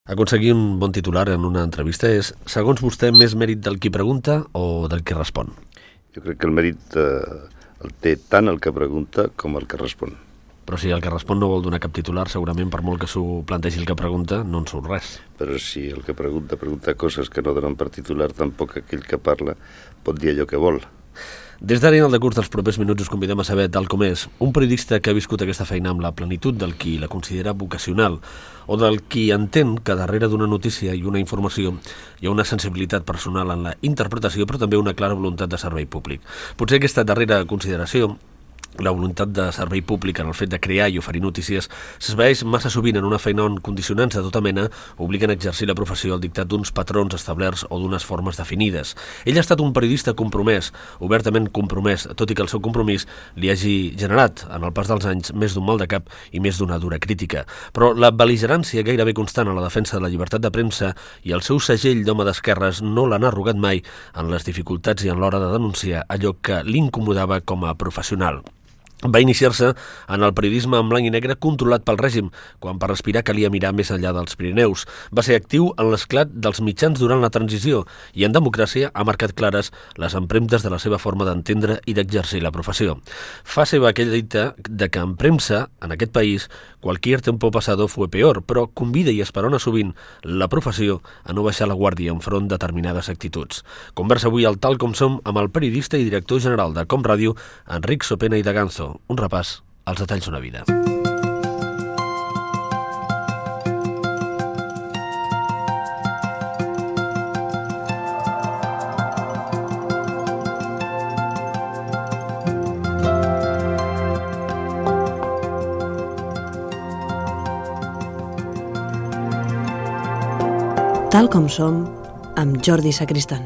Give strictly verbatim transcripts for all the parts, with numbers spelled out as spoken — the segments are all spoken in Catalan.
Aconseguir un bon titular en una entrevista és, segons vostè, més mèrit del qui pregunta o del qui respon? Jo crec que el mèrit eh, el té tant el que pregunta com el que respon. Però si el que respon no vol donar cap titular, segurament per molt que s'ho plantegi el que pregunta, no en surt res. Però si el que pregunta pregunta coses que no donen per titular, tampoc aquell que parla pot dir allò que vol. Des d'ara i en el decurs dels propers minuts us convidem a saber tal com és un periodista que ha viscut aquesta feina amb la plenitud del qui la considera vocacional o del qui entén que darrere d'una notícia i una informació hi ha una sensibilitat personal en la interpretació, però també una clara voluntat de servei públic. Potser aquesta darrera consideració, la voluntat de servei públic en el fet de crear i oferir notícies, s'esvaeix massa sovint en una feina on condicionants de tota mena obliguen a exercir la professió al dictat d'uns patrons establerts o d'unes formes definides. Ell ha estat un periodista compromès, obertament compromès, tot i que el seu compromís li hagi generat, en el pas dels anys, més d'un mal de cap i més d'una dura crítica. Però la bel·ligerància gairebé constant en la defensa de la llibertat de premsa i el seu segell d'home d'esquerres no l'han arrugat mai en les dificultats i en l'hora de denunciar allò que l'incomodava com a professional. Va iniciar-se en el periodisme en blanc i negre controlat pel règim, quan per respirar calia mirar més enllà dels Pirineus. Va ser actiu en l'esclat dels mitjans durant la transició i en democràcia ha marcat clares les empremtes de la seva forma d'entendre i d'exercir la professió. Fa seva aquella dita de que en premsa, en aquest país, cualquier tiempo pasado fue peor, però convida i esperona sovint la professió a no baixar la guàrdia enfront de determinades actituds. Conversa avui al Tal com som amb el periodista i director general de Com Ràdio, Enric Sopena i Daganzo. Un repàs als detalls d'una vida. Tal com som, amb Jordi Sacristán.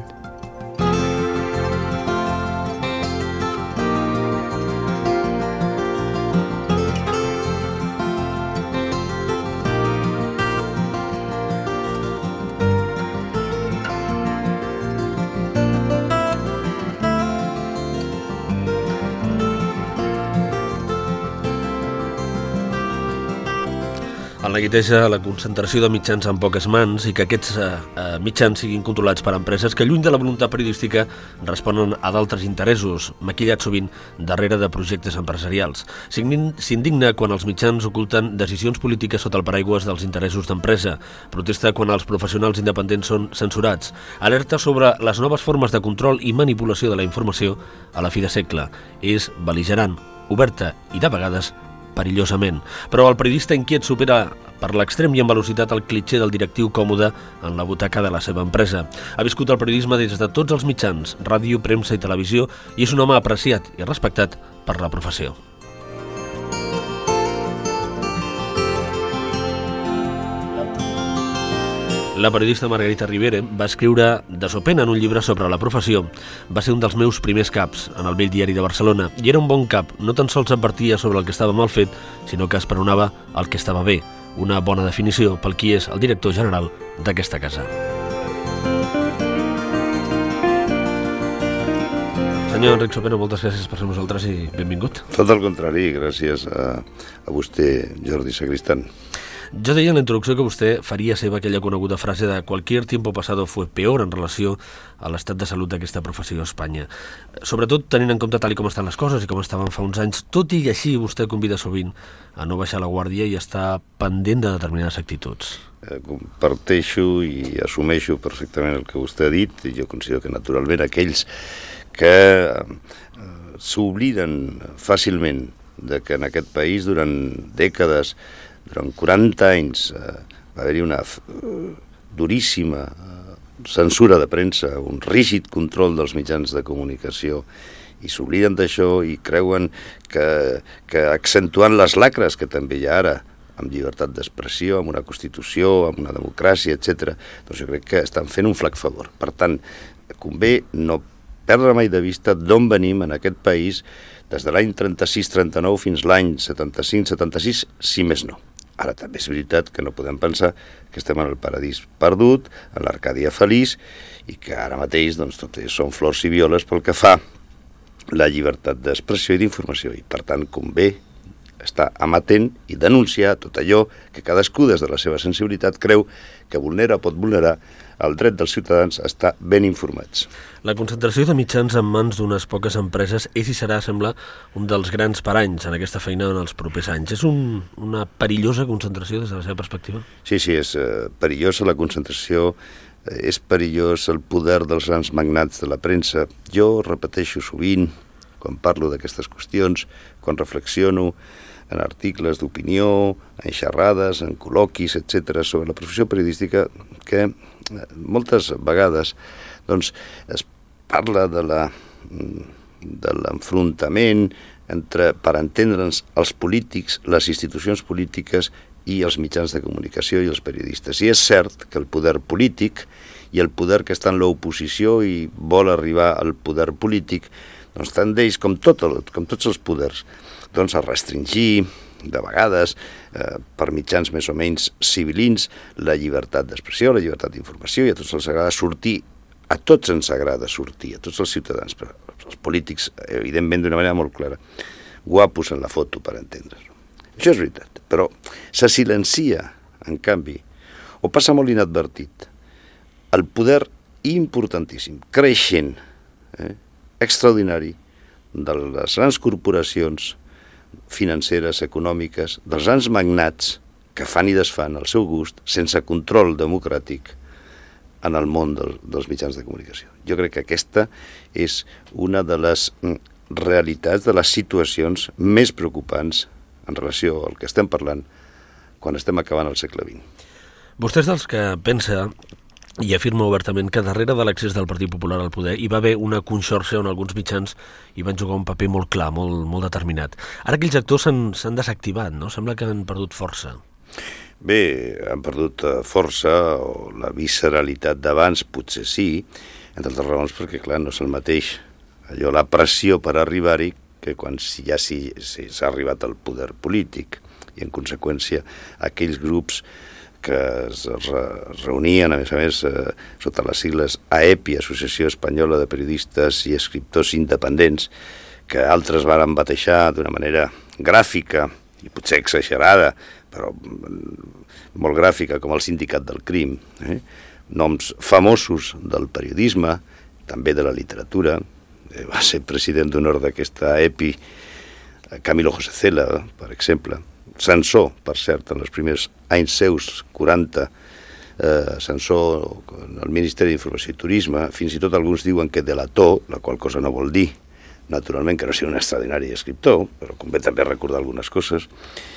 El neguiteja la concentració de mitjans en poques mans i que aquests eh, mitjans siguin controlats per empreses que, lluny de la voluntat periodística, responen a d'altres interessos, maquillats sovint darrere de projectes empresarials. S'indigna quan els mitjans oculten decisions polítiques sota el paraigües dels interessos d'empresa, protesta quan els professionals independents són censurats, alerta sobre les noves formes de control i manipulació de la informació a la fi de segle. És bel·ligerant, oberta i, de vegades, perillosament. Però el periodista inquiet supera per l'extrem i en velocitat el clitxer del directiu còmode en la butaca de la seva empresa. Ha viscut el periodisme des de tots els mitjans, ràdio, premsa i televisió, i és un home apreciat i respectat per la professió. La periodista Margarita Rivere va escriure de Sopena en un llibre sobre la professió. Va ser un dels meus primers caps en el Vell Diari de Barcelona i era un bon cap. No tan sols advertia sobre el que estava mal fet, sinó que esperonava el que estava bé. Una bona definició pel qui és el director general d'aquesta casa. Senyor Enric Sopena, moltes gràcies per ser amb nosaltres i benvingut. Tot el contrari, gràcies a, a vostè, Jordi Sacristán. Jo deia en la introducció que vostè faria seva aquella coneguda frase de «Cualquier tiempo pasado fue peor» en relació a l'estat de salut d'aquesta professió a Espanya. Sobretot tenint en compte tal com estan les coses i com estaven fa uns anys, tot i així vostè convida sovint a no baixar la guàrdia i estar pendent de determinades actituds. Eh, comparteixo i assumeixo perfectament el que vostè ha dit i jo considero que naturalment aquells que eh, s'obliden fàcilment de que en aquest país durant dècades, durant quaranta anys, eh, va haver-hi una uh, duríssima uh, censura de premsa, un rígid control dels mitjans de comunicació, i s'obliden d'això i creuen que, que accentuant les lacres que també hi ha ara, amb llibertat d'expressió, amb una Constitució, amb una democràcia, etcètera, doncs jo crec que estan fent un flac favor. Per tant, convé no perdre mai de vista d'on venim en aquest país des de l'any trenta-sis trenta-nou fins l'any setanta-cinc setanta-sis, si més no. Ara també és veritat que no podem pensar que estem en el paradís perdut, en l'Arcàdia feliç, i que ara mateix doncs, tot són flors i violes pel que fa la llibertat d'expressió i d'informació. I per tant convé estar amatent i denunciar tot allò que cadascú des de la seva sensibilitat creu que vulnera o pot vulnerar el dret dels ciutadans a estar ben informats. La concentració de mitjans en mans d'unes poques empreses és i serà, sembla, un dels grans paranys en aquesta feina en els propers anys. És un, una perillosa concentració des de la seva perspectiva? Sí, sí, és eh, perillosa la concentració, eh, és perillós el poder dels grans magnats de la premsa. Jo repeteixo sovint, quan parlo d'aquestes qüestions, quan reflexiono en articles d'opinió, en xerrades, en col·loquis, etcètera, sobre la professió periodística, que moltes vegades doncs, es parla de la, de l'enfrontament entre, per entendre'ns, els polítics, les institucions polítiques i els mitjans de comunicació i els periodistes. I és cert que el poder polític i el poder que està en l'oposició i vol arribar al poder polític doncs tendeix, com, tot el, com tots els poders, doncs a restringir, de vegades, eh, per mitjans més o menys civilins, la llibertat d'expressió, la llibertat d'informació, i a tots els agrada sortir, a tots ens agrada sortir, a tots els ciutadans, però els polítics, evidentment, d'una manera molt clara, guapos en la foto, per entendre's. Això és veritat, però se silencia, en canvi, o passa molt inadvertit, el poder importantíssim, creixent, eh, extraordinari, de les grans corporacions financeres, econòmiques, dels grans magnats que fan i desfan al seu gust, sense control democràtic en el món del, dels mitjans de comunicació. Jo crec que aquesta és una de les realitats, de les situacions més preocupants en relació al que estem parlant quan estem acabant el segle vint. Vostè és dels que pensa i afirma obertament que darrere de l'accés del Partit Popular al poder hi va haver una conxorxa on alguns mitjans hi van jugar un paper molt clar, molt, molt determinat. Ara aquells actors s'han desactivat, no? Sembla que han perdut força. Bé, han perdut força, o la visceralitat d'abans potser sí, entre altres raons perquè, clar, no és el mateix allò, la pressió per arribar-hi, que quan ja s'ha sí, sí, arribat al poder polític, i en conseqüència aquells grups que es re reunien, a més a més, eh, sota les sigles A E P I, Associació Espanyola de Periodistes i Escriptors Independents, que altres varen batejar d'una manera gràfica, i potser exagerada, però molt gràfica, com el Sindicat del Crim, eh? Noms famosos del periodisme, també de la literatura. Eh, va ser president d'honor d'aquesta A E P I Camilo José Cela, per exemple. Sansó, per cert, en els primers anys seus, quaranta, eh, Sansó, en el Ministeri d'Informació i Turisme, fins i tot alguns diuen que delató, la qual cosa no vol dir, naturalment, que no sigui un extraordinari escriptor, però convé també recordar algunes coses,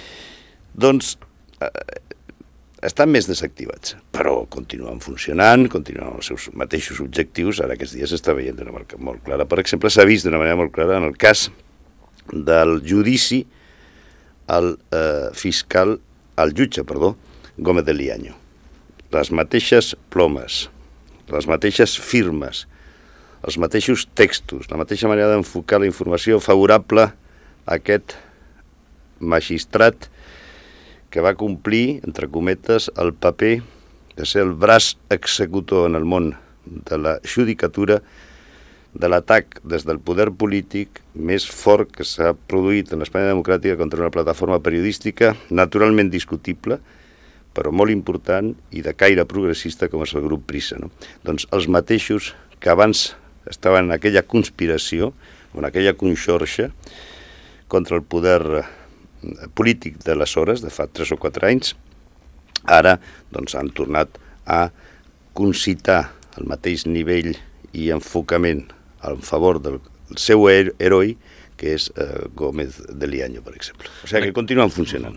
doncs eh, estan més desactivats, però continuen funcionant, continuen els seus mateixos objectius. Ara aquests dies s'està veient d'una manera molt clara. Per exemple, s'ha vist d'una manera molt clara en el cas del judici al eh, fiscal, al jutge, perdó, Gómez de Liaño. Les mateixes plomes, les mateixes firmes, els mateixos textos, la mateixa manera d'enfocar la informació favorable a aquest magistrat que va complir, entre cometes, el paper de ser el braç executor en el món de la judicatura de l'atac des del poder polític més fort que s'ha produït en l'Espanya democràtica contra una plataforma periodística naturalment discutible, però molt important i de caire progressista com és el grup Prisa, no? Doncs els mateixos que abans estaven en aquella conspiració, o en aquella conxorxa contra el poder polític d'aleshores, de fa tres o quatre anys, ara doncs, han tornat a concitar el mateix nivell i enfocament en favor del seu heroi, que és eh, Gómez de Liaño, per exemple. O sigui que continuen funcionant.